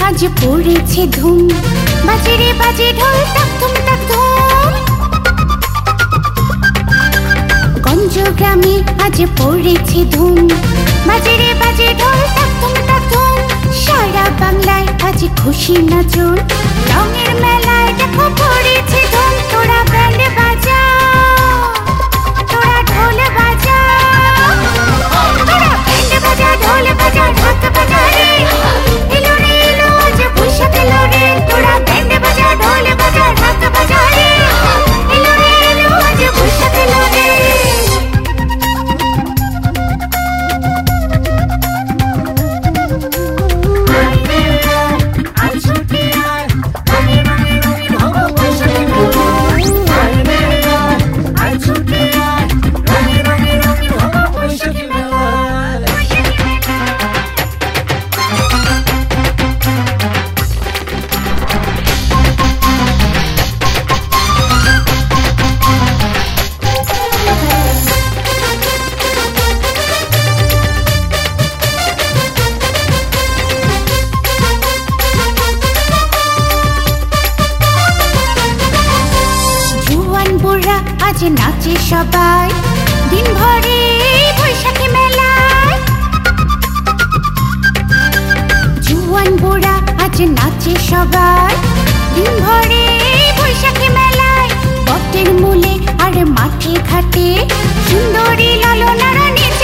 আজ পড়েছে ধুম, বাজে রে বাজে ঢোল তাক ধুম তাক ধুম। গঞ্জ গ্রামে আজ পড়েছে ধুম, বাজে রে বাজে ঢোল তাক ধুম তাক ধুম। সারা বাংলায় আজ খুশি নাচন, রঙের মেলায় দেখো পড়েছে ধুম। তোরা ব্যান্ড বাজা, তোরা ঢোল বাজা, তোরা ব্যান্ড বাজা ঢোল বাজা ঢাক বাজা রে। এলো রে এলো আজ বৈশাখ এলো রে, তোরা ব্যান্ড বাজা ঢোল বাজা ঢাক বাজা রে। এলো রে এলো আজ বৈশাখ এলো রে। আজ নাচে সবাই দিন ভরে বৈশাখী মেলায়। জুয়ান বুড়া আজ নাচে সবাই দিন ভরে বৈশাখী মেলায়। বটের মূলে আর মাঠে ঘাটে সুন্দরী লালনারা নেচে